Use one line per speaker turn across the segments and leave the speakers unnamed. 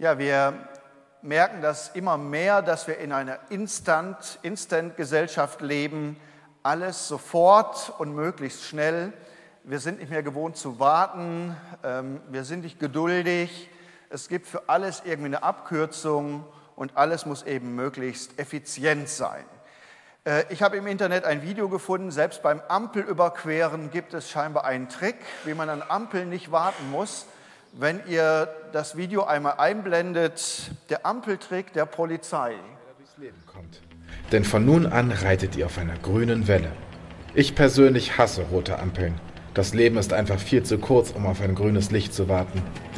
Ja, wir merken das immer mehr, dass wir in einer Instant-Gesellschaft leben. Alles sofort und möglichst schnell. Wir sind nicht mehr gewohnt zu warten. Wir sind nicht geduldig. Es gibt für alles irgendwie eine Abkürzung und alles muss eben möglichst effizient sein. Ich habe im Internet ein Video gefunden, selbst beim Ampelüberqueren gibt es scheinbar einen Trick, wie man an Ampeln nicht warten muss. Wenn ihr das Video einmal einblendet, der Ampeltrick der Polizei.
Der durchs Leben kommt. Denn von nun an reitet ihr auf einer grünen Welle. Ich persönlich hasse rote Ampeln. Das Leben ist einfach viel zu kurz, um auf ein grünes Licht zu warten.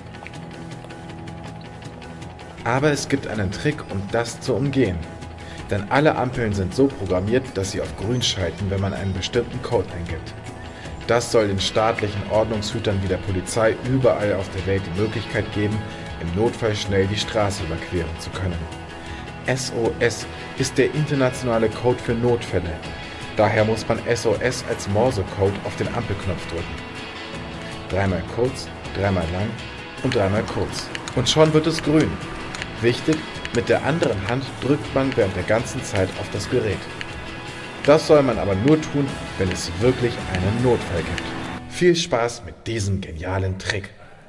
Aber es gibt einen Trick, um das zu umgehen. Denn alle Ampeln sind so programmiert, dass sie auf grün schalten, wenn man einen bestimmten Code eingibt. Das soll den staatlichen Ordnungshütern wie der Polizei überall auf der Welt die Möglichkeit geben, im Notfall schnell die Straße überqueren zu können. SOS ist der internationale Code für Notfälle. Daher muss man SOS als Morsecode auf den Ampelknopf drücken. Dreimal kurz, dreimal lang und dreimal kurz. Und schon wird es grün. Wichtig, mit der anderen Hand drückt man während der ganzen Zeit auf das Gerät. Das soll man aber nur tun, wenn es wirklich einen Notfall gibt. Viel Spaß mit diesem genialen Trick.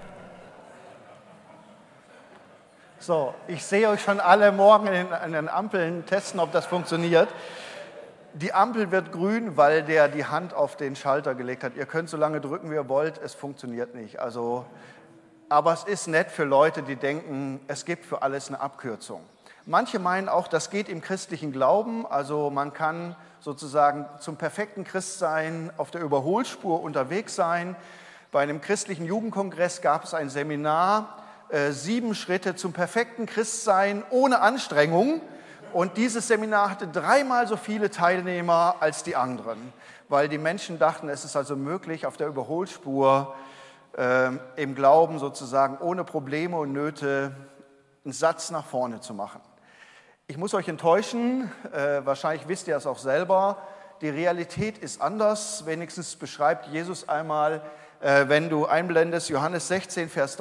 So, ich sehe euch schon alle morgen an den Ampeln testen, ob das funktioniert. Die Ampel wird grün, weil der die Hand auf den Schalter gelegt hat. Ihr könnt so lange drücken, wie ihr wollt, es funktioniert nicht. Aber es ist nett für Leute, die denken, es gibt für alles eine Abkürzung. Manche meinen auch, das geht im christlichen Glauben, also man kann sozusagen zum perfekten Christsein auf der Überholspur unterwegs sein. Bei einem christlichen Jugendkongress gab es ein Seminar, 7 Schritte zum perfekten Christsein ohne Anstrengung. Und dieses Seminar hatte 3-mal so viele Teilnehmer als die anderen, weil die Menschen dachten, es ist also möglich, auf der Überholspur im Glauben sozusagen ohne Probleme und Nöte einen Satz nach vorne zu machen. Ich muss euch enttäuschen, wahrscheinlich wisst ihr es auch selber, die Realität ist anders, wenigstens beschreibt Jesus einmal, wenn du einblendest, Johannes 16, Vers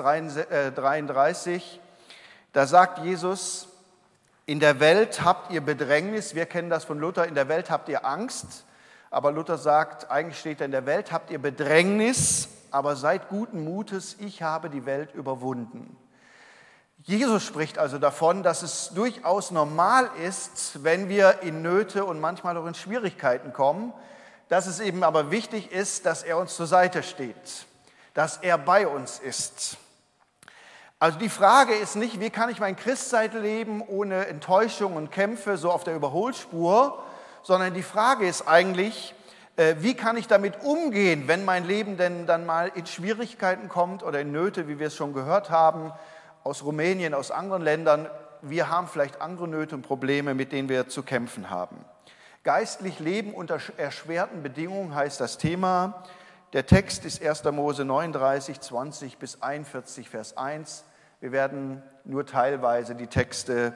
33, da sagt Jesus, in der Welt habt ihr Bedrängnis, wir kennen das von Luther, in der Welt habt ihr Angst, aber Luther sagt, eigentlich steht da, in der Welt habt ihr Bedrängnis, aber seid guten Mutes, ich habe die Welt überwunden. Jesus spricht also davon, dass es durchaus normal ist, wenn wir in Nöte und manchmal auch in Schwierigkeiten kommen, dass es eben aber wichtig ist, dass er uns zur Seite steht, dass er bei uns ist. Also die Frage ist nicht, wie kann ich mein Christsein leben ohne Enttäuschung und Kämpfe so auf der Überholspur, sondern die Frage ist eigentlich, wie kann ich damit umgehen, wenn mein Leben denn dann mal in Schwierigkeiten kommt oder in Nöte, wie wir es schon gehört haben, aus Rumänien, aus anderen Ländern. Wir haben vielleicht andere Nöte und Probleme, mit denen wir zu kämpfen haben. Geistlich leben unter erschwerten Bedingungen heißt das Thema. Der Text ist 1. Mose 39, 20 bis 41, Vers 1. Wir werden nur teilweise die Texte,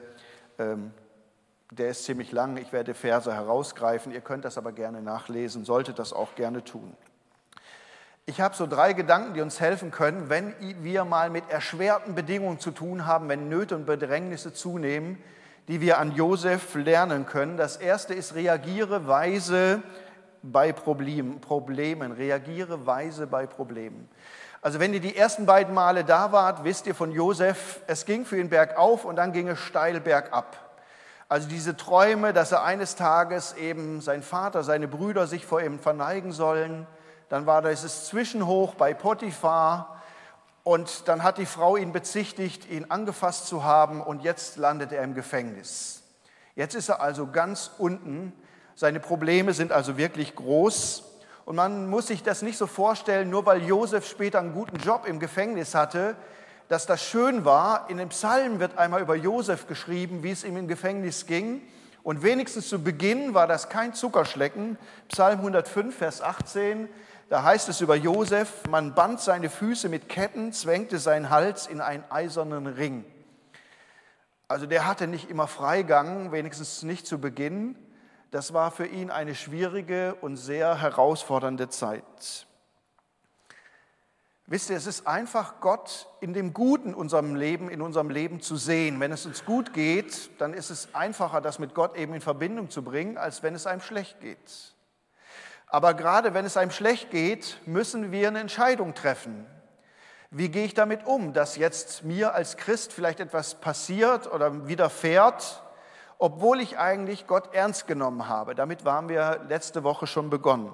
der ist ziemlich lang, ich werde Verse herausgreifen. Ihr könnt das aber gerne nachlesen, solltet das auch gerne tun. Ich habe so 3 Gedanken, die uns helfen können, wenn wir mal mit erschwerten Bedingungen zu tun haben, wenn Nöte und Bedrängnisse zunehmen, die wir an Josef lernen können. Das erste ist, reagiere weise bei Problemen. Reagiere weise bei Problemen. Also wenn ihr die ersten beiden Male da wart, wisst ihr von Josef, es ging für ihn bergauf und dann ging es steil bergab. Also diese Träume, dass er eines Tages eben sein Vater, seine Brüder sich vor ihm verneigen sollen. Dann war dieses Zwischenhoch bei Potiphar und dann hat die Frau ihn bezichtigt, ihn angefasst zu haben und jetzt landet er im Gefängnis. Jetzt ist er also ganz unten. Seine Probleme sind also wirklich groß und man muss sich das nicht so vorstellen, nur weil Josef später einen guten Job im Gefängnis hatte, dass das schön war. In dem Psalm wird einmal über Josef geschrieben, wie es ihm im Gefängnis ging. Und wenigstens zu Beginn war das kein Zuckerschlecken. Psalm 105, Vers 18, da heißt es über Josef, man band seine Füße mit Ketten, zwängte seinen Hals in einen eisernen Ring. Also der hatte nicht immer Freigang, wenigstens nicht zu Beginn. Das war für ihn eine schwierige und sehr herausfordernde Zeit. Wisst ihr, es ist einfach, Gott in dem Guten in unserem Leben zu sehen. Wenn es uns gut geht, dann ist es einfacher, das mit Gott eben in Verbindung zu bringen, als wenn es einem schlecht geht. Aber gerade wenn es einem schlecht geht, müssen wir eine Entscheidung treffen. Wie gehe ich damit um, dass jetzt mir als Christ vielleicht etwas passiert oder widerfährt, obwohl ich eigentlich Gott ernst genommen habe? Damit haben wir letzte Woche schon begonnen.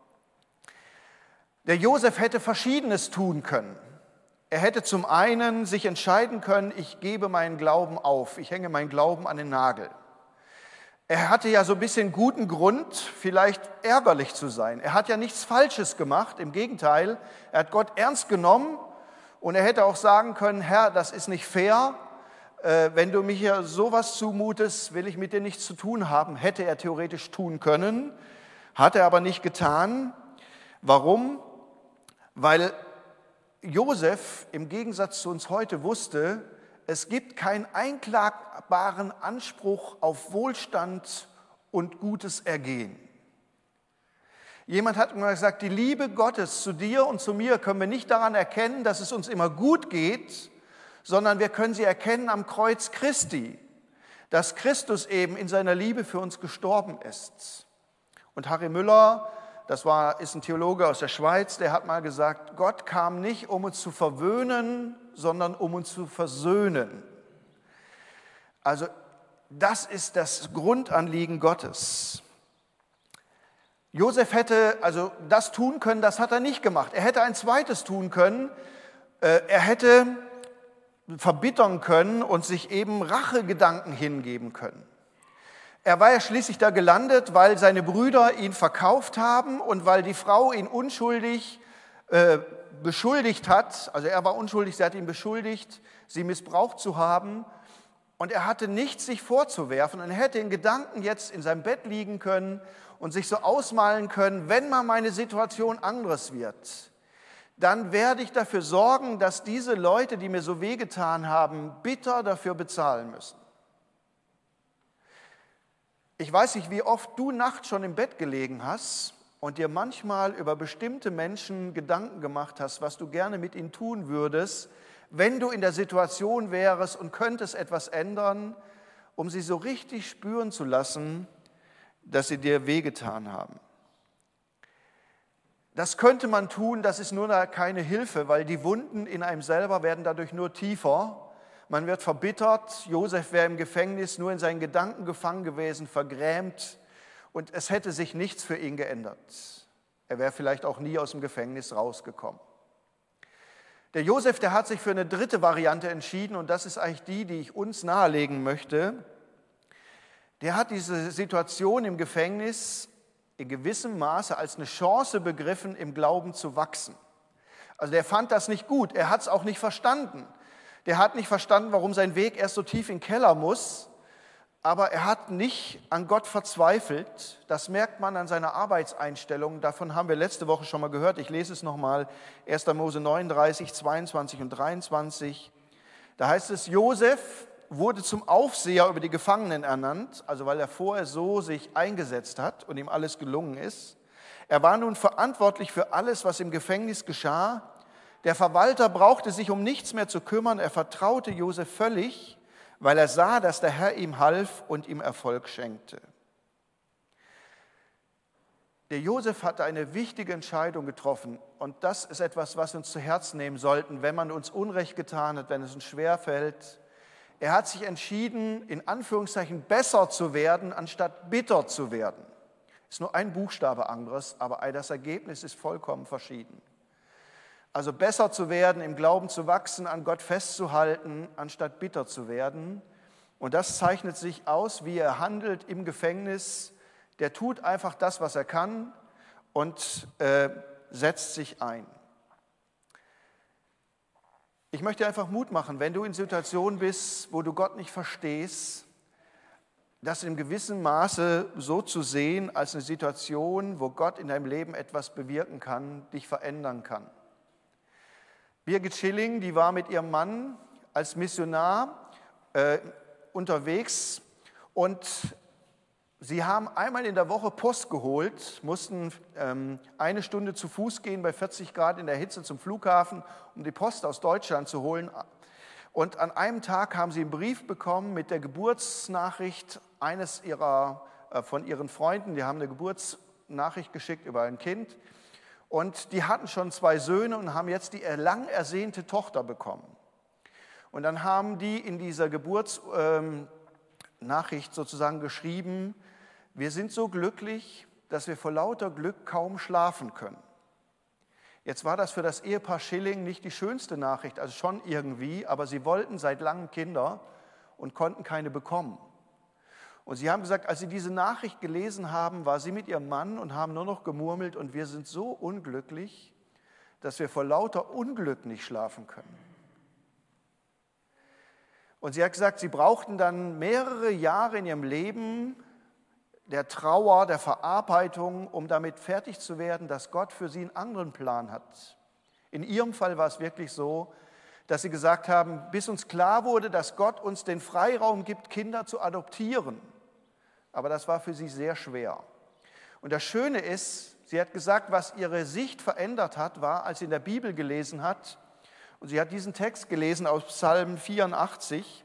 Der Josef hätte Verschiedenes tun können. Er hätte zum einen sich entscheiden können, ich gebe meinen Glauben auf, ich hänge meinen Glauben an den Nagel. Er hatte ja so ein bisschen guten Grund, vielleicht ärgerlich zu sein. Er hat ja nichts Falsches gemacht, im Gegenteil, er hat Gott ernst genommen und er hätte auch sagen können, Herr, das ist nicht fair, wenn du mir hier sowas zumutest, will ich mit dir nichts zu tun haben. Hätte er theoretisch tun können, hat er aber nicht getan. Warum? Weil Josef im Gegensatz zu uns heute wusste, es gibt keinen einklagbaren Anspruch auf Wohlstand und gutes Ergehen. Jemand hat mal gesagt, die Liebe Gottes zu dir und zu mir können wir nicht daran erkennen, dass es uns immer gut geht, sondern wir können sie erkennen am Kreuz Christi, dass Christus eben in seiner Liebe für uns gestorben ist. Und Harry Müller, ist ein Theologe aus der Schweiz, der hat mal gesagt, Gott kam nicht, um uns zu verwöhnen, sondern um uns zu versöhnen. Also das ist das Grundanliegen Gottes. Josef hätte also das tun können, das hat er nicht gemacht. Er hätte ein zweites tun können, er hätte verbittern können und sich eben Rachegedanken hingeben können. Er war ja schließlich da gelandet, weil seine Brüder ihn verkauft haben und weil die Frau ihn unschuldig beschuldigt hat. Also er war unschuldig, sie hat ihn beschuldigt, sie missbraucht zu haben. Und er hatte nichts sich vorzuwerfen und er hätte in Gedanken jetzt in seinem Bett liegen können und sich so ausmalen können, wenn mal meine Situation anderes wird, dann werde ich dafür sorgen, dass diese Leute, die mir so wehgetan haben, bitter dafür bezahlen müssen. Ich weiß nicht, wie oft du nachts schon im Bett gelegen hast und dir manchmal über bestimmte Menschen Gedanken gemacht hast, was du gerne mit ihnen tun würdest, wenn du in der Situation wärst und könntest etwas ändern, um sie so richtig spüren zu lassen, dass sie dir wehgetan haben. Das könnte man tun, das ist nur keine Hilfe, weil die Wunden in einem selber werden dadurch nur tiefer. Man wird verbittert, Josef wäre im Gefängnis nur in seinen Gedanken gefangen gewesen, vergrämt und es hätte sich nichts für ihn geändert. Er wäre vielleicht auch nie aus dem Gefängnis rausgekommen. Der Josef, der hat sich für eine dritte Variante entschieden und das ist eigentlich die ich uns nahelegen möchte. Der hat diese Situation im Gefängnis in gewissem Maße als eine Chance begriffen, im Glauben zu wachsen. Also der fand das nicht gut, er hat es auch nicht verstanden. Der hat nicht verstanden, warum sein Weg erst so tief in den Keller muss, aber er hat nicht an Gott verzweifelt. Das merkt man an seiner Arbeitseinstellung. Davon haben wir letzte Woche schon mal gehört. Ich lese es nochmal, 1. Mose 39, 22 und 23. Da heißt es, Josef wurde zum Aufseher über die Gefangenen ernannt, also weil er vorher so sich eingesetzt hat und ihm alles gelungen ist. Er war nun verantwortlich für alles, was im Gefängnis geschah. Der Verwalter brauchte sich um nichts mehr zu kümmern, er vertraute Josef völlig, weil er sah, dass der Herr ihm half und ihm Erfolg schenkte. Der Josef hatte eine wichtige Entscheidung getroffen und das ist etwas, was wir uns zu Herzen nehmen sollten, wenn man uns Unrecht getan hat, wenn es uns schwerfällt. Er hat sich entschieden, in Anführungszeichen besser zu werden, anstatt bitter zu werden. Ist nur ein Buchstabe anderes, aber das Ergebnis ist vollkommen verschieden. Also besser zu werden, im Glauben zu wachsen, an Gott festzuhalten, anstatt bitter zu werden. Und das zeichnet sich aus, wie er handelt im Gefängnis. Der tut einfach das, was er kann und setzt sich ein. Ich möchte dir einfach Mut machen, wenn du in Situationen bist, wo du Gott nicht verstehst, das in gewissem Maße so zu sehen als eine Situation, wo Gott in deinem Leben etwas bewirken kann, dich verändern kann. Birgit Schilling, die war mit ihrem Mann als Missionar unterwegs und Sie haben einmal in der Woche Post geholt, mussten 1 Stunde zu Fuß gehen bei 40 Grad in der Hitze zum Flughafen, um die Post aus Deutschland zu holen. Und an einem Tag haben sie einen Brief bekommen mit der Geburtsnachricht von ihren Freunden. Die haben eine Geburtsnachricht geschickt über ein Kind. Und die hatten schon 2 Söhne und haben jetzt die lang ersehnte Tochter bekommen. Und dann haben die in dieser Geburtsnachricht sozusagen geschrieben: Wir sind so glücklich, dass wir vor lauter Glück kaum schlafen können. Jetzt war das für das Ehepaar Schilling nicht die schönste Nachricht, also schon irgendwie, aber sie wollten seit langem Kinder und konnten keine bekommen. Und sie haben gesagt, als sie diese Nachricht gelesen haben, war sie mit ihrem Mann und haben nur noch gemurmelt: Und wir sind so unglücklich, dass wir vor lauter Unglück nicht schlafen können. Und sie hat gesagt, sie brauchten dann mehrere Jahre in ihrem Leben der Trauer, der Verarbeitung, um damit fertig zu werden, dass Gott für sie einen anderen Plan hat. In ihrem Fall war es wirklich so, dass sie gesagt haben, bis uns klar wurde, dass Gott uns den Freiraum gibt, Kinder zu adoptieren. Aber das war für sie sehr schwer. Und das Schöne ist, sie hat gesagt, was ihre Sicht verändert hat, war, als sie in der Bibel gelesen hat, und sie hat diesen Text gelesen aus Psalm 84,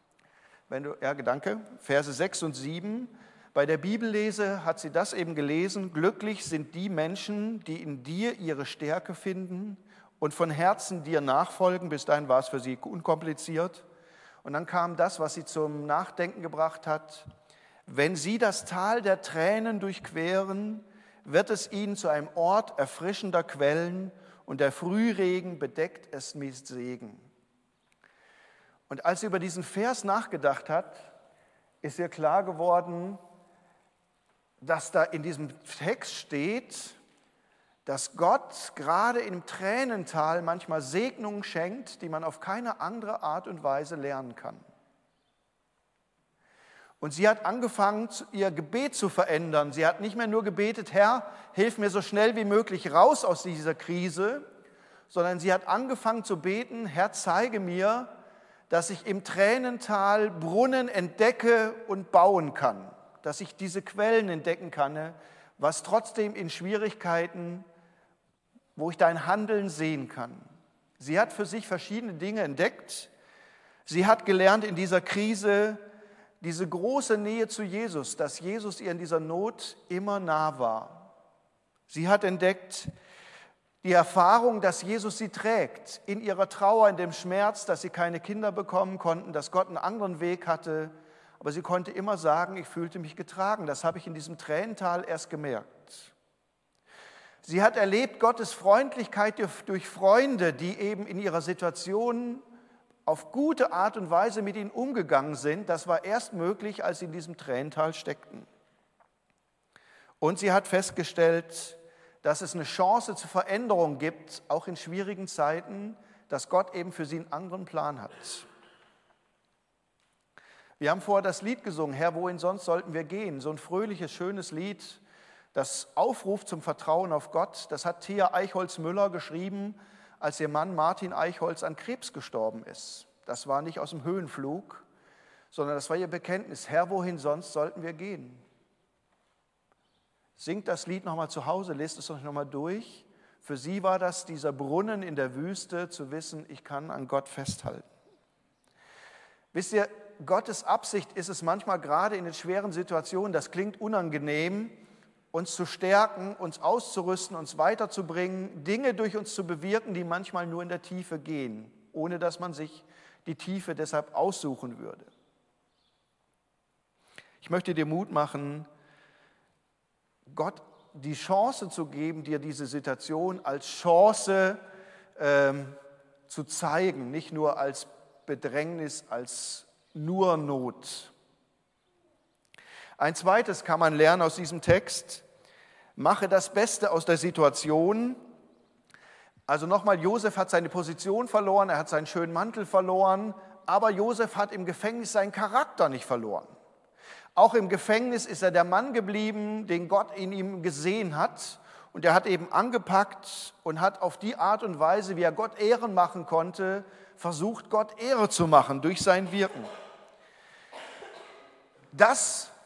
Verse 6 und 7. Bei der Bibellese hat sie das eben gelesen: Glücklich sind die Menschen, die in dir ihre Stärke finden und von Herzen dir nachfolgen. Bis dahin war es für sie unkompliziert. Und dann kam das, was sie zum Nachdenken gebracht hat: Wenn sie das Tal der Tränen durchqueren, wird es ihnen zu einem Ort erfrischender Quellen und der Frühregen bedeckt es mit Segen. Und als sie über diesen Vers nachgedacht hat, ist ihr klar geworden, dass da in diesem Text steht, dass Gott gerade im Tränental manchmal Segnungen schenkt, die man auf keine andere Art und Weise lernen kann. Und sie hat angefangen, ihr Gebet zu verändern. Sie hat nicht mehr nur gebetet: Herr, hilf mir so schnell wie möglich raus aus dieser Krise, sondern sie hat angefangen zu beten: Herr, zeige mir, dass ich im Tränental Brunnen entdecke und bauen kann, dass ich diese Quellen entdecken kann, was trotzdem in Schwierigkeiten, wo ich dein Handeln sehen kann. Sie hat für sich verschiedene Dinge entdeckt. Sie hat gelernt in dieser Krise diese große Nähe zu Jesus, dass Jesus ihr in dieser Not immer nah war. Sie hat entdeckt die Erfahrung, dass Jesus sie trägt in ihrer Trauer, in dem Schmerz, dass sie keine Kinder bekommen konnten, dass Gott einen anderen Weg hatte. Aber sie konnte immer sagen: Ich fühlte mich getragen. Das habe ich in diesem Tränental erst gemerkt. Sie hat erlebt Gottes Freundlichkeit durch Freunde, die eben in ihrer Situation auf gute Art und Weise mit ihnen umgegangen sind. Das war erst möglich, als sie in diesem Tränental steckten. Und sie hat festgestellt, dass es eine Chance zur Veränderung gibt, auch in schwierigen Zeiten, dass Gott eben für sie einen anderen Plan hat. Wir haben vorher das Lied gesungen: Herr, wohin sonst sollten wir gehen? So ein fröhliches, schönes Lied, das aufruft zum Vertrauen auf Gott. Das hat Thea Eichholz-Müller geschrieben, als ihr Mann Martin Eichholz an Krebs gestorben ist. Das war nicht aus dem Höhenflug, sondern das war ihr Bekenntnis: Herr, wohin sonst sollten wir gehen? Singt das Lied nochmal zu Hause, lest es euch nochmal durch. Für sie war das dieser Brunnen in der Wüste, zu wissen, ich kann an Gott festhalten. Wisst ihr, Gottes Absicht ist es manchmal gerade in den schweren Situationen, das klingt unangenehm, uns zu stärken, uns auszurüsten, uns weiterzubringen, Dinge durch uns zu bewirken, die manchmal nur in der Tiefe gehen, ohne dass man sich die Tiefe deshalb aussuchen würde. Ich möchte dir Mut machen, Gott die Chance zu geben, dir diese Situation als Chance zu zeigen, nicht nur als Bedrängnis, als nur Not. Ein zweites kann man lernen aus diesem Text: Mache das Beste aus der Situation. Also nochmal, Josef hat seine Position verloren, er hat seinen schönen Mantel verloren, aber Josef hat im Gefängnis seinen Charakter nicht verloren. Auch im Gefängnis ist er der Mann geblieben, den Gott in ihm gesehen hat. Und er hat eben angepackt und hat auf die Art und Weise, wie er Gott Ehren machen konnte, versucht, Gott Ehre zu machen durch sein Wirken. Das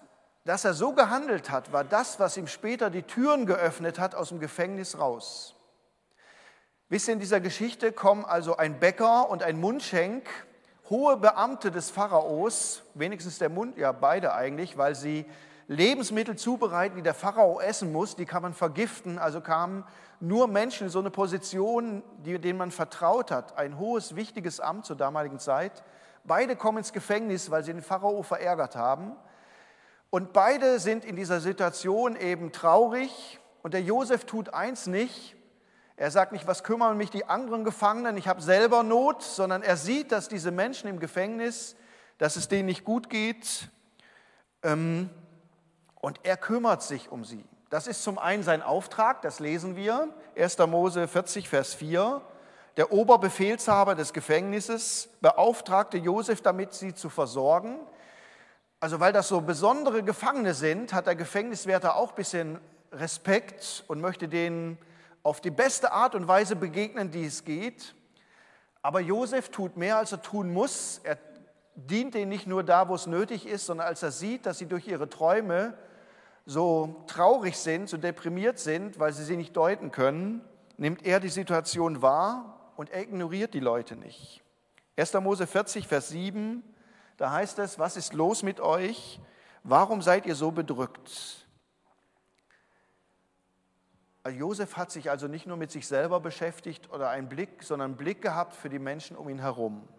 dass er so gehandelt hat, war das, was ihm später die Türen geöffnet hat aus dem Gefängnis raus. Wisst ihr, in dieser Geschichte kommen also ein Bäcker und ein Mundschenk, hohe Beamte des Pharaos, wenigstens der ja beide eigentlich, weil sie Lebensmittel zubereiten, die der Pharao essen muss, die kann man vergiften. Also kamen nur Menschen in so eine Position, denen man vertraut hat, ein hohes, wichtiges Amt zur damaligen Zeit. Beide kommen ins Gefängnis, weil sie den Pharao verärgert haben. Und beide sind in dieser Situation eben traurig. Und der Josef tut eins nicht. Er sagt nicht, was kümmern mich die anderen Gefangenen, ich habe selber Not, sondern er sieht, dass diese Menschen im Gefängnis, dass es denen nicht gut geht. Und er kümmert sich um sie. Das ist zum einen sein Auftrag, das lesen wir, 1. Mose 40, Vers 4. Der Oberbefehlshaber des Gefängnisses beauftragte Josef damit, sie zu versorgen. Also weil das so besondere Gefangene sind, hat der Gefängniswärter auch ein bisschen Respekt und möchte denen auf die beste Art und Weise begegnen, die es geht. Aber Josef tut mehr, als er tun muss. Er dient ihnen nicht nur da, wo es nötig ist, sondern als er sieht, dass sie durch ihre Träume so traurig sind, so deprimiert sind, weil sie sie nicht deuten können, nimmt er die Situation wahr und er ignoriert die Leute nicht. 1. Mose 40, Vers 7, da heißt es, was ist los mit euch? Warum seid ihr so bedrückt? Josef hat sich also nicht nur mit sich selber beschäftigt oder einen Blick, sondern einen Blick gehabt für die Menschen um ihn herum.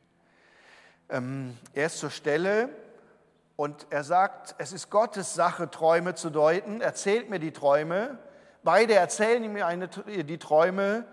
Er ist zur Stelle und er sagt, es ist Gottes Sache, Träume zu deuten. Erzählt mir die Träume. Beide erzählen ihm die Träume.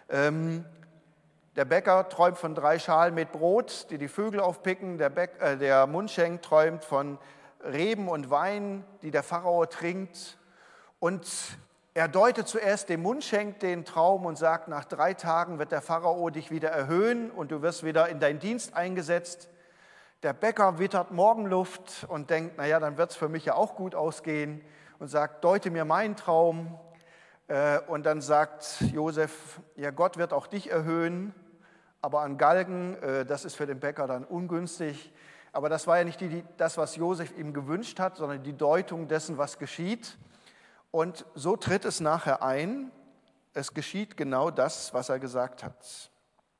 Der Bäcker träumt von 3 Schalen mit Brot, die Vögel aufpicken. Der Mundschenk träumt von Reben und Wein, die der Pharao trinkt. Und er deutet zuerst dem Mundschenk den Traum und sagt, nach 3 Tagen wird der Pharao dich wieder erhöhen und du wirst wieder in deinen Dienst eingesetzt. Der Bäcker wittert Morgenluft und denkt, naja, dann wird es für mich ja auch gut ausgehen und sagt, deute mir meinen Traum. Und dann sagt Josef, ja, Gott wird auch dich erhöhen, aber an Galgen, das ist für den Bäcker dann ungünstig. Aber das war ja nicht das, was Josef ihm gewünscht hat, sondern die Deutung dessen, was geschieht. Und so tritt es nachher ein, es geschieht genau das, was er gesagt hat.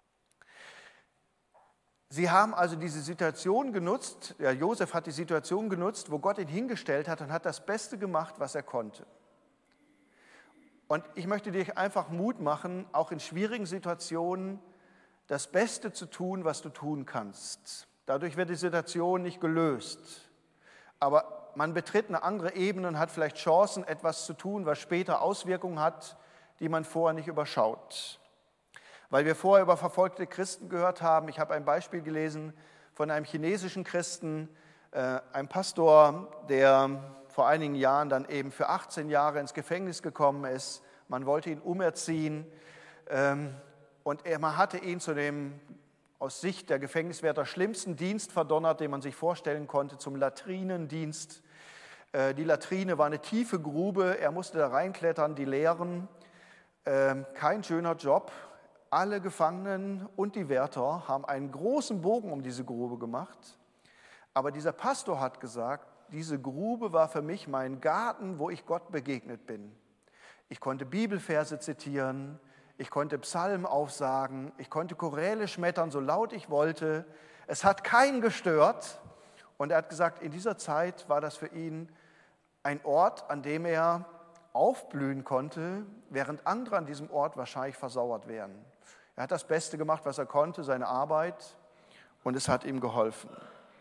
Sie haben also diese Situation genutzt, ja, Josef hat die Situation genutzt, wo Gott ihn hingestellt hat und hat das Beste gemacht, was er konnte. Und ich möchte dir einfach Mut machen, auch in schwierigen Situationen das Beste zu tun, was du tun kannst. Dadurch wird die Situation nicht gelöst, aber man betritt eine andere Ebene und hat vielleicht Chancen, etwas zu tun, was später Auswirkungen hat, die man vorher nicht überschaut. Weil wir vorher über verfolgte Christen gehört haben, ich habe ein Beispiel gelesen von einem chinesischen Christen, einem Pastor, der vor einigen Jahren dann eben für 18 Jahre ins Gefängnis gekommen ist. Man wollte ihn umerziehen und man hatte ihn zu dem aus Sicht der Gefängniswärter schlimmsten Dienst verdonnert, den man sich vorstellen konnte, zum Latrinendienst. Die Latrine war eine tiefe Grube, er musste da reinklettern, die leeren. Kein schöner Job. Alle Gefangenen und die Wärter haben einen großen Bogen um diese Grube gemacht. Aber dieser Pastor hat gesagt, diese Grube war für mich mein Garten, wo ich Gott begegnet bin. Ich konnte Bibelverse zitieren, ich konnte Psalmen aufsagen, ich konnte Choräle schmettern, so laut ich wollte. Es hat keinen gestört. Und er hat gesagt, in dieser Zeit war das für ihn ein Ort, an dem er aufblühen konnte, während andere an diesem Ort wahrscheinlich versauert wären. Er hat das Beste gemacht, was er konnte, seine Arbeit, und es hat ihm geholfen.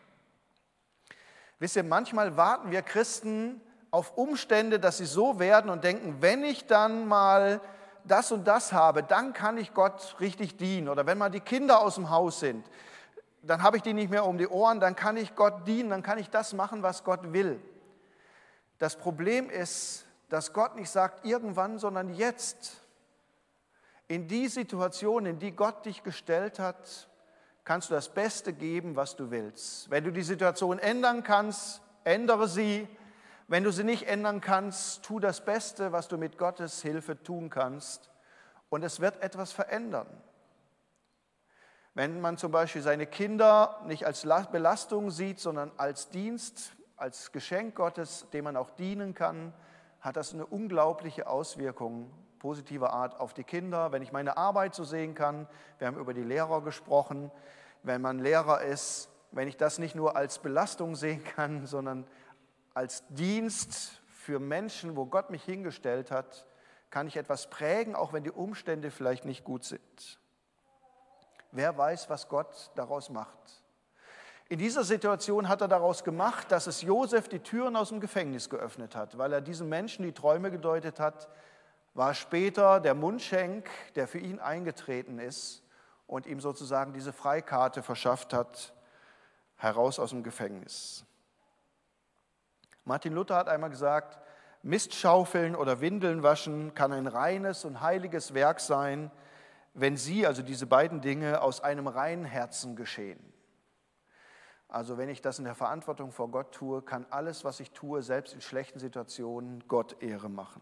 Wisst ihr, manchmal warten wir Christen auf Umstände, dass sie so werden und denken, wenn ich dann mal das und das habe, dann kann ich Gott richtig dienen. Oder wenn mal die Kinder aus dem Haus sind, dann habe ich die nicht mehr um die Ohren, dann kann ich Gott dienen, dann kann ich das machen, was Gott will. Das Problem ist, dass Gott nicht sagt irgendwann, sondern jetzt. In die Situation, in die Gott dich gestellt hat, kannst du das Beste geben, was du willst. Wenn du die Situation ändern kannst, ändere sie. Wenn du sie nicht ändern kannst, tu das Beste, was du mit Gottes Hilfe tun kannst. Und es wird etwas verändern. Wenn man zum Beispiel seine Kinder nicht als Belastung sieht, sondern als Dienst, als Geschenk Gottes, dem man auch dienen kann, hat das eine unglaubliche Auswirkung positiver Art auf die Kinder. Wenn ich meine Arbeit so sehen kann, wir haben über die Lehrer gesprochen, wenn man Lehrer ist, wenn ich das nicht nur als Belastung sehen kann, sondern als Dienst für Menschen, wo Gott mich hingestellt hat, kann ich etwas prägen, auch wenn die Umstände vielleicht nicht gut sind. Wer weiß, was Gott daraus macht. In dieser Situation hat er daraus gemacht, dass es Josef die Türen aus dem Gefängnis geöffnet hat, weil er diesen Menschen die Träume gedeutet hat, war später der Mundschenk, der für ihn eingetreten ist und ihm sozusagen diese Freikarte verschafft hat, heraus aus dem Gefängnis. Martin Luther hat einmal gesagt, Mist schaufeln oder Windeln waschen kann ein reines und heiliges Werk sein, wenn sie, also diese beiden Dinge, aus einem reinen Herzen geschehen. Also wenn ich das in der Verantwortung vor Gott tue, kann alles, was ich tue, selbst in schlechten Situationen, Gott Ehre machen.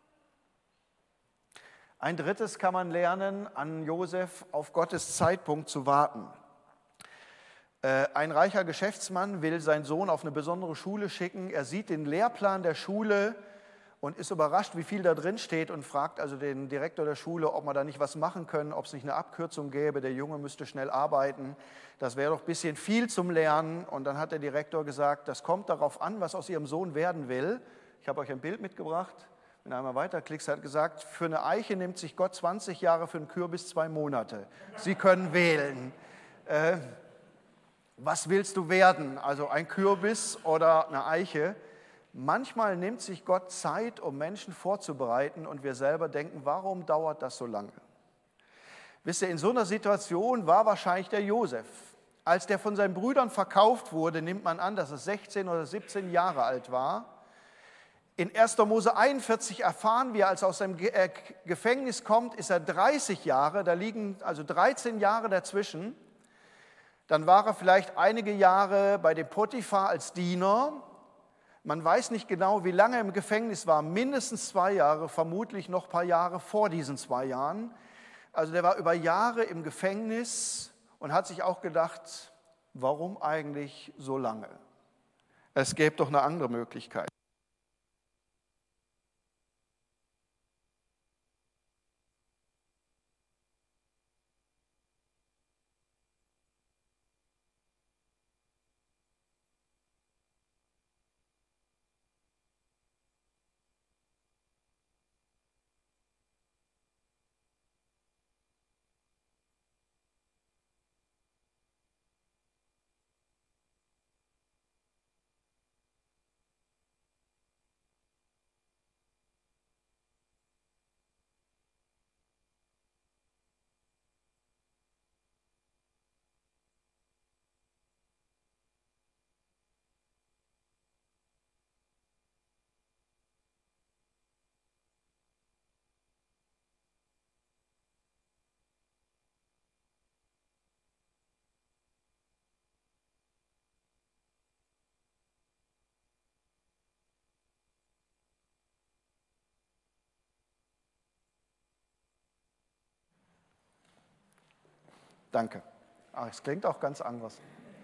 Ein drittes kann man lernen, an Josef auf Gottes Zeitpunkt zu warten. Ein reicher Geschäftsmann will seinen Sohn auf eine besondere Schule schicken. Er sieht den Lehrplan der Schule und ist überrascht, wie viel da drin steht und fragt also den Direktor der Schule, ob man da nicht was machen können, ob es nicht eine Abkürzung gäbe. Der Junge müsste schnell arbeiten. Das wäre doch ein bisschen viel zum Lernen. Und dann hat der Direktor gesagt, das kommt darauf an, was aus Ihrem Sohn werden will. Ich habe euch ein Bild mitgebracht. Wenn du einmal weiterklickst, hat gesagt, für eine Eiche nimmt sich Gott 20 Jahre, für einen Kürbis 2 Monate. Sie können wählen. Was willst du werden? Also ein Kürbis oder eine Eiche? Manchmal nimmt sich Gott Zeit, um Menschen vorzubereiten und wir selber denken, warum dauert das so lange? Wisst ihr, in so einer Situation war wahrscheinlich der Josef. Als der von seinen Brüdern verkauft wurde, nimmt man an, dass er 16 oder 17 Jahre alt war. In 1. Mose 41 erfahren wir, als er aus seinem Gefängnis kommt, ist er 30 Jahre, da liegen also 13 Jahre dazwischen. Dann war er vielleicht einige Jahre bei dem Potiphar als Diener. Man weiß nicht genau, wie lange er im Gefängnis war, mindestens 2 Jahre, vermutlich noch ein paar Jahre vor diesen 2 Jahren. Also der war über Jahre im Gefängnis und hat sich auch gedacht, warum eigentlich so lange? Es gäbe doch eine andere Möglichkeit. Danke. Es klingt auch ganz anders.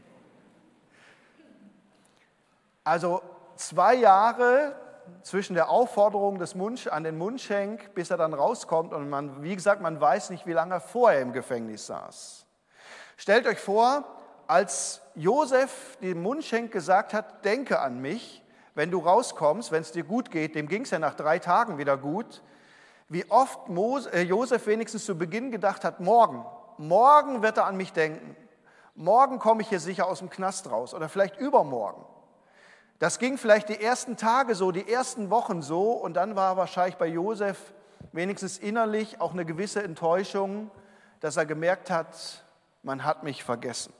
Also 2 Jahre zwischen der Aufforderung an den Mundschenk, bis er dann rauskommt und man, wie gesagt, man weiß nicht, wie lange vorher im Gefängnis saß. Stellt euch vor, als Josef dem Mundschenk gesagt hat, denke an mich, wenn du rauskommst, wenn es dir gut geht, dem ging es ja nach 3 Tagen wieder gut, wie oft Josef wenigstens zu Beginn gedacht hat, morgen wird er an mich denken. Morgen komme ich hier sicher aus dem Knast raus oder vielleicht übermorgen. Das ging vielleicht die ersten Tage so, die ersten Wochen so und dann war wahrscheinlich bei Josef wenigstens innerlich auch eine gewisse Enttäuschung, dass er gemerkt hat, man hat mich vergessen.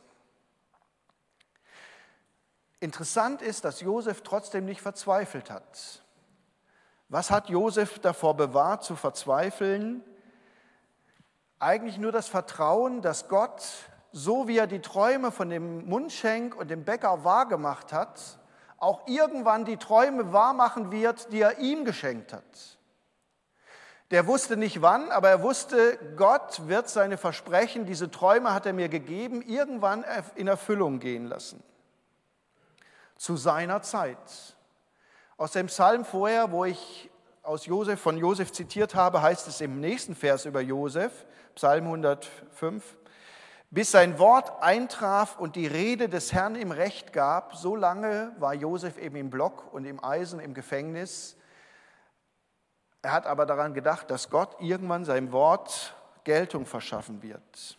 Interessant ist, dass Josef trotzdem nicht verzweifelt hat. Was hat Josef davor bewahrt, zu verzweifeln? Eigentlich nur das Vertrauen, dass Gott, so wie er die Träume von dem Mundschenk und dem Bäcker wahrgemacht hat, auch irgendwann die Träume wahrmachen wird, die er ihm geschenkt hat. Der wusste nicht wann, aber er wusste, Gott wird seine Versprechen, diese Träume hat er mir gegeben, irgendwann in Erfüllung gehen lassen. zu seiner Zeit. Aus dem Psalm vorher, wo ich von Josef zitiert habe, heißt es im nächsten Vers über Josef, Psalm 105, bis sein Wort eintraf und die Rede des Herrn ihm Recht gab, so lange war Josef eben im Block und im Eisen im Gefängnis. Er hat aber daran gedacht, dass Gott irgendwann seinem Wort Geltung verschaffen wird.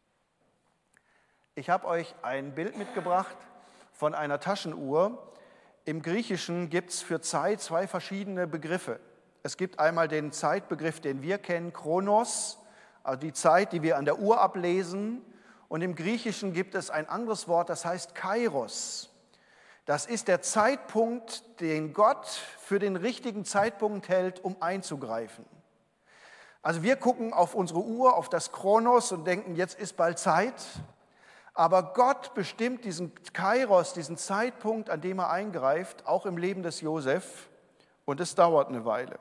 Ich habe euch ein Bild mitgebracht von einer Taschenuhr. Im Griechischen gibt es für Zeit zwei verschiedene Begriffe. Es gibt einmal den Zeitbegriff, den wir kennen, Chronos, also die Zeit, die wir an der Uhr ablesen. Und im Griechischen gibt es ein anderes Wort, das heißt Kairos. Das ist der Zeitpunkt, den Gott für den richtigen Zeitpunkt hält, um einzugreifen. Also wir gucken auf unsere Uhr, auf das Chronos und denken, jetzt ist bald Zeit. Aber Gott bestimmt diesen Kairos, diesen Zeitpunkt, an dem er eingreift, auch im Leben des Josef. Und es dauert eine Weile.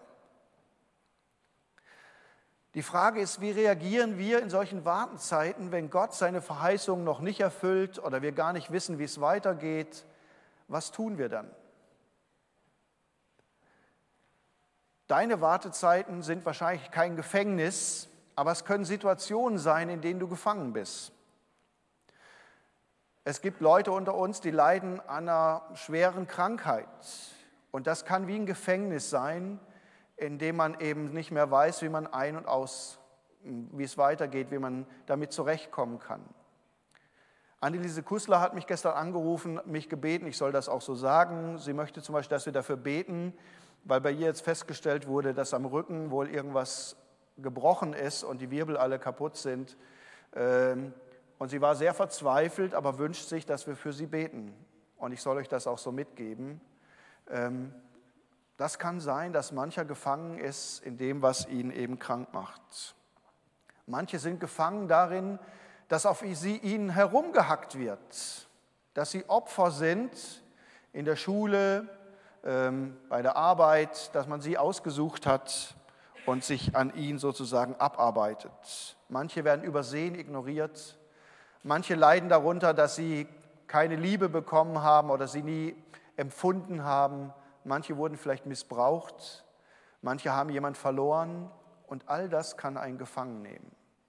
Die Frage ist, wie reagieren wir in solchen Wartenzeiten, wenn Gott seine Verheißungen noch nicht erfüllt oder wir gar nicht wissen, wie es weitergeht? Was tun wir dann? Deine Wartezeiten sind wahrscheinlich kein Gefängnis, aber es können Situationen sein, in denen du gefangen bist. Es gibt Leute unter uns, die leiden an einer schweren Krankheit. Und das kann wie ein Gefängnis sein, in dem man eben nicht mehr weiß, wie man wie es weitergeht, wie man damit zurechtkommen kann. Anneliese Kussler hat mich gestern angerufen, mich gebeten, ich soll das auch so sagen. Sie möchte zum Beispiel, dass wir dafür beten, weil bei ihr jetzt festgestellt wurde, dass am Rücken wohl irgendwas gebrochen ist und die Wirbel alle kaputt sind. Und sie war sehr verzweifelt, aber wünscht sich, dass wir für sie beten. Und ich soll euch das auch so mitgeben. Das kann sein, dass mancher gefangen ist in dem, was ihn eben krank macht. Manche sind gefangen darin, dass auf ihnen herumgehackt wird, dass sie Opfer sind in der Schule, bei der Arbeit, dass man sie ausgesucht hat und sich an ihnen sozusagen abarbeitet. Manche werden übersehen, ignoriert. Manche leiden darunter, dass sie keine Liebe bekommen haben oder sie nie empfunden haben. Manche wurden vielleicht missbraucht. Manche haben jemand verloren. Und all das kann einen gefangen nehmen.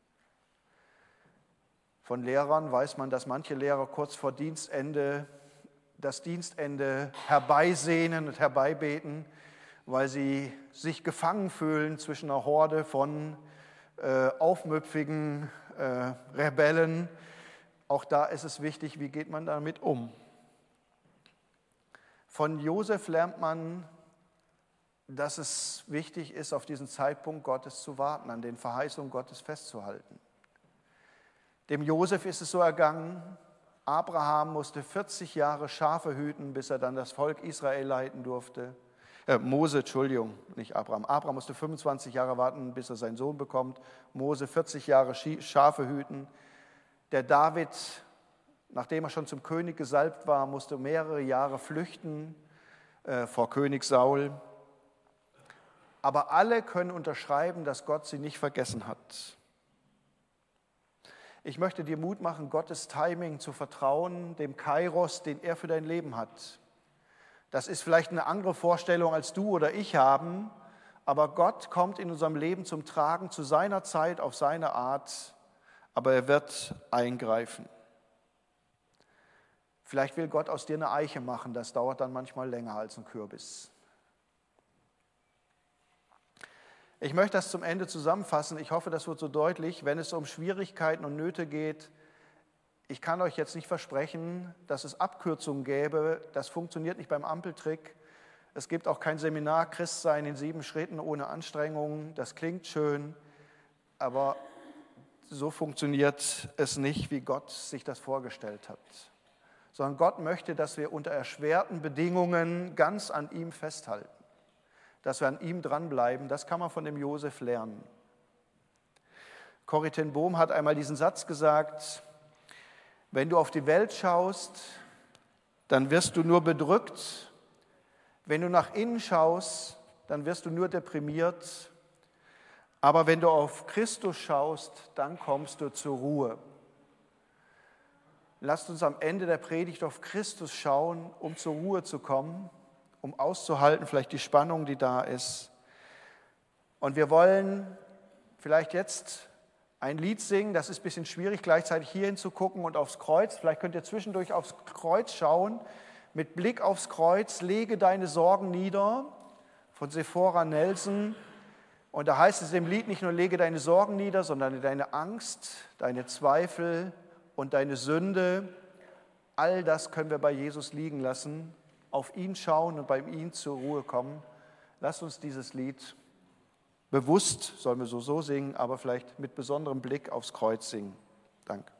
Von Lehrern weiß man, dass manche Lehrer kurz vor Dienstende das Dienstende herbeisehnen und herbeibeten, weil sie sich gefangen fühlen zwischen einer Horde von aufmüpfigen Rebellen. Auch da ist es wichtig, wie geht man damit um. Von Josef lernt man, dass es wichtig ist, auf diesen Zeitpunkt Gottes zu warten, an den Verheißungen Gottes festzuhalten. Dem Josef ist es so ergangen, Abraham musste 40 Jahre Schafe hüten, bis er dann das Volk Israel leiten durfte. Mose, nicht Abraham. Abraham musste 25 Jahre warten, bis er seinen Sohn bekommt. Mose 40 Jahre Schafe hüten. Der David, nachdem er schon zum König gesalbt war, musste mehrere Jahre flüchten vor König Saul. Aber alle können unterschreiben, dass Gott sie nicht vergessen hat. Ich möchte dir Mut machen, Gottes Timing zu vertrauen, dem Kairos, den er für dein Leben hat. Das ist vielleicht eine andere Vorstellung, als du oder ich haben, aber Gott kommt in unserem Leben zum Tragen, zu seiner Zeit, auf seine Art, aber er wird eingreifen. Vielleicht will Gott aus dir eine Eiche machen, das dauert dann manchmal länger als ein Kürbis. Ich möchte das zum Ende zusammenfassen. Ich hoffe, das wird so deutlich, wenn es um Schwierigkeiten und Nöte geht. Ich kann euch jetzt nicht versprechen, dass es Abkürzungen gäbe. Das funktioniert nicht beim Ampeltrick. Es gibt auch kein Seminar Christsein in 7 Schritten ohne Anstrengungen. Das klingt schön, aber so funktioniert es nicht, wie Gott sich das vorgestellt hat. Sondern Gott möchte, dass wir unter erschwerten Bedingungen ganz an ihm festhalten. Dass wir an ihm dranbleiben, das kann man von dem Josef lernen. Corrie ten Boom hat einmal diesen Satz gesagt: Wenn du auf die Welt schaust, dann wirst du nur bedrückt. Wenn du nach innen schaust, dann wirst du nur deprimiert. Aber wenn du auf Christus schaust, dann kommst du zur Ruhe. Lasst uns am Ende der Predigt auf Christus schauen, um zur Ruhe zu kommen, um auszuhalten, vielleicht die Spannung, die da ist. Und wir wollen vielleicht jetzt ein Lied singen, das ist ein bisschen schwierig, gleichzeitig hier hinzugucken und aufs Kreuz. Vielleicht könnt ihr zwischendurch aufs Kreuz schauen. Mit Blick aufs Kreuz, lege deine Sorgen nieder, von Sephora Nelson. Und da heißt es im Lied nicht nur, lege deine Sorgen nieder, sondern deine Angst, deine Zweifel und deine Sünde. All das können wir bei Jesus liegen lassen, auf ihn schauen und bei ihm zur Ruhe kommen. Lasst uns dieses Lied bewusst, sollen wir so singen, aber vielleicht mit besonderem Blick aufs Kreuz singen. Danke.